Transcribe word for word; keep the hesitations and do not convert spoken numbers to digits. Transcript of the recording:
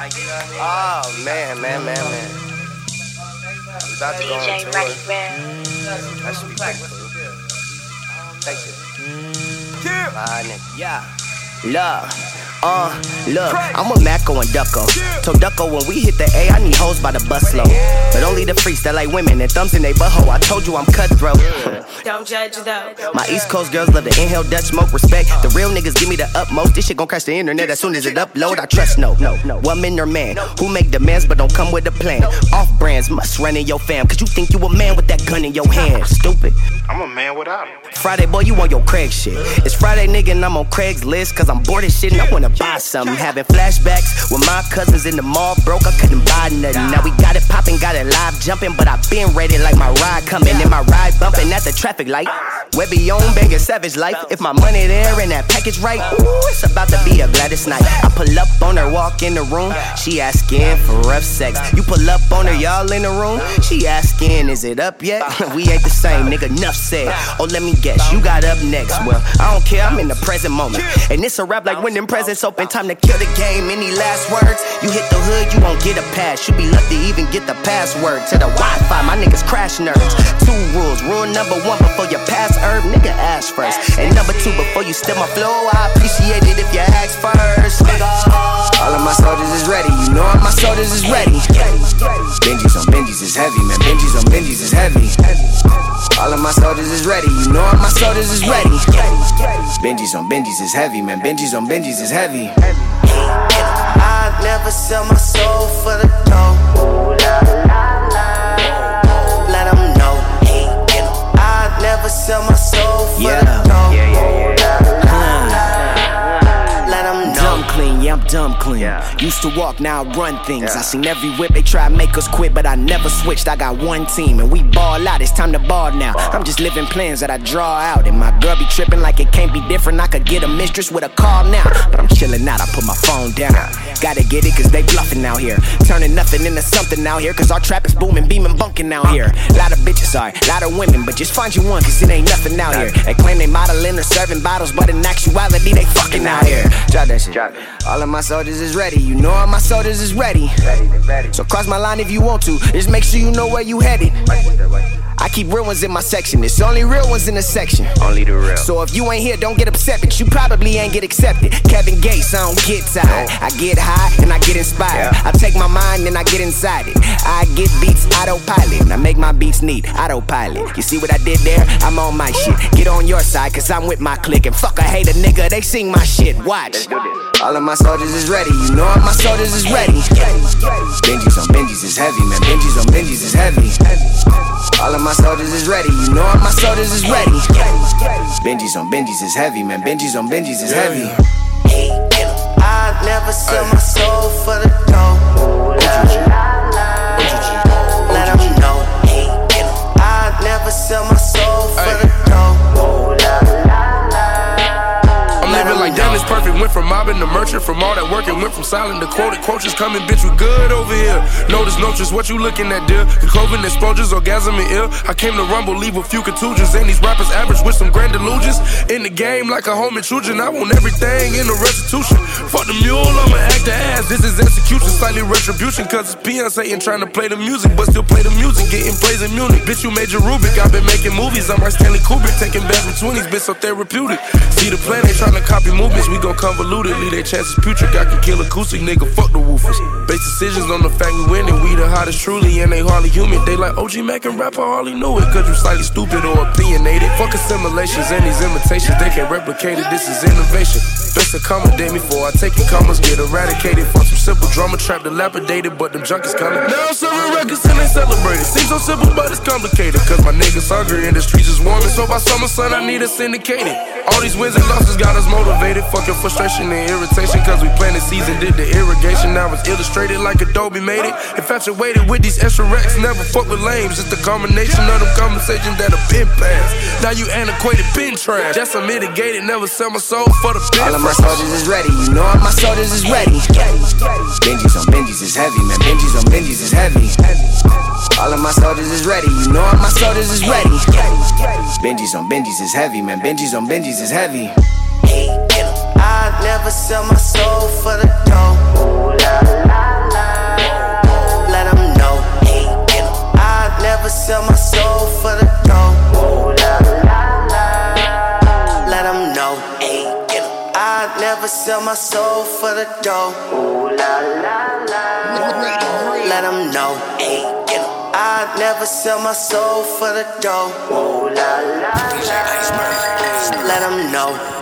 Oh man, man, man, man. We about to go on tour. That should be pretty cool. Thank you. Yeah. Bye, nigga. Yeah. Love. Uh, look, I'm with Mako and Ducko. Told Ducko when we hit the A, I need hoes by the busload. But only the freaks that like women and thumbs in they butthole. I told you I'm cutthroat. Don't judge though. My East Coast girls love to inhale Dutch smoke. Respect. The real niggas give me the utmost. This shit gon' crash the internet as soon as it upload. I trust no, no, no. Woman or man who make demands but don't come with a plan. Off brands must run in your fam. Cause you think you a man with that gun in your hand. Stupid. I'm a man without it. Friday boy, you on your Craig shit. It's Friday nigga and I'm on Craigslist. Cause I'm bored as shit and I wanna buy something. Having flashbacks with my cousins in the mall. Broke, I couldn't buy nothing. Now we got it popping, got it live jumping. But I been ready like my ride coming. And my ride bumping at the traffic light. Webby on banging savage life. If my money there and that package right, ooh, it's about to be a Gladys night. I pull up on her, walk in the room. She asking for rough sex. You pull up on her, y'all in the room. She asking, is it up yet? We ain't the same, nigga, enough said. Oh, let me guess, you got up next. Well, I don't care, I'm in the present moment. And it's a rap like when them presents open. Time to kill the game, any last words? You hit the hood, you won't get a pass. You be lucky to even get the password to the Wi-Fi, my niggas crash nerds. Two rules, rule number one, before you pass herb, nigga ask first. And number two, before you steal my flow, I appreciate it if you ask first, nigga. All of my soldiers is ready, you know all my soldiers is ready. Benjis on Benjis is heavy, man, Benjis on Benjis is heavy. All of my soldiers is ready, you know all my soldiers is ready. Benjis on Benjis is heavy, man, Benjis on Benjis is heavy. I'd never sell my soul for the dough. Let them know. I'd never sell my soul for yeah. the dough. Yeah, yeah, yeah. Let them know. Dumb clean, yeah, I'm dumb clean. Yeah. Used to walk, now I run things. Yeah. I seen every whip, they try to make us quit, but I never switched. I got one team, and we ball out, it's time to ball now. Ball. I'm just living plans that I draw out, and my girl be tripping like it can't be different. I could get a mistress with a call now, but I'm chilling out, I put my phone down. Gotta get it, cause they bluffing out here. Turning nothing into something out here, cause our trap is booming, beaming, bunking out here. Lot of bitches, sorry, lot of women, but just find you one, cause it ain't nothing out here. They claim they modeling or serving bottles, but in actuality, they fucking out here. Drop that shit. Drop it. All of my soldiers is ready, you know all my soldiers is ready. Ready, ready. So cross my line if you want to, just make sure you know where you headed. I keep real ones in my section, it's only real ones in the section. Only the real. So if you ain't here, don't get upset, but you probably ain't get accepted. Kevin Gates, I don't get tired. I get high and I get inspired. Yeah. I take my mind and I get inside it. I get beats autopilot, I make my beats neat, autopilot. You see what I did there? I'm on my shit. Get on your side, cause I'm with my clique. And fuck a hater nigga, they sing my shit. Watch. All of my soldiers is ready, you know all my soldiers is ready. Benjis on Benjis is heavy, man, Benjis on Benjis is heavy. All of my soldiers is ready, you know all my soldiers is ready. Benjis on Benjis is heavy, man, Benjis on Benjis is heavy. I'd never sell my soul for the dough. Let them know. I'd never sell my soul for the dough. Living like damn, it's perfect. Went from mobbing to merchant, from all that work, and went from silent to quoted. Quotes coming, bitch, we good over here. Notice, notice what you looking at, dear. The clothing exposures, orgasm and ill. I came to rumble, leave a few contusions. And these rappers average with some grand delusions. In the game, like a home intrusion. I want everything in a restitution. Fuck the mule, I'ma act the ass. This is execution, slightly retribution. Cause it's Beyonce and trying to play the music, but still play the music. Getting plays in Munich. Bitch, you major Rubik. I've been making movies. I'm like Stanley Kubrick, taking back from twenties. Bitch, so therapeutic. See the plan, they trying to copy movements, we gon' convolute it. Leave their chances putrid. I can kill acoustic, nigga, fuck the woofers. Base decisions on the fact we winning. We the hottest truly, and they hardly human. They like O G Mac and rapper, hardly knew it. Cause you slightly stupid or opinionated. Fuck assimilations and these imitations, they can't replicate it. This is innovation. Best accommodate me before I take it. Commas get eradicated. Fuck some simple drama trap dilapidated, but them junkies coming. Now I'm serving records and they celebrate it. Seems so simple, but it's complicated. Cause my niggas hungry and the streets is warming. So by summer sun, I need a syndicated. All these wins and losses got us motivated. Fuck your frustration and irritation, cause we planted seeds and did the irrigation. Now it's illustrated like Adobe made it. Infatuated with these extra racks, never fuck with lames. It's the combination of them conversations that have been passed. Now you antiquated, been trash. That's unmitigated, never sell my soul for the bin. All of my soldiers is ready, you know all my soldiers is ready. Benjis on Benjis is heavy, man, Benjis on Benjis is heavy. All of my soldiers is ready, you know all my soldiers is ready. Benjis on Benjis is heavy, man, Benjis on Benjis is heavy. I'd never sell my soul for the dough. soul for the dough. Ooh, la, la, la. Let them know, ayy, get 'em. I'd never sell my soul for the dough. Ooh, la, la, la. Let them know, ayy, get 'em. I'd never sell my soul for the dough. Ooh, la, la, la. Let them know.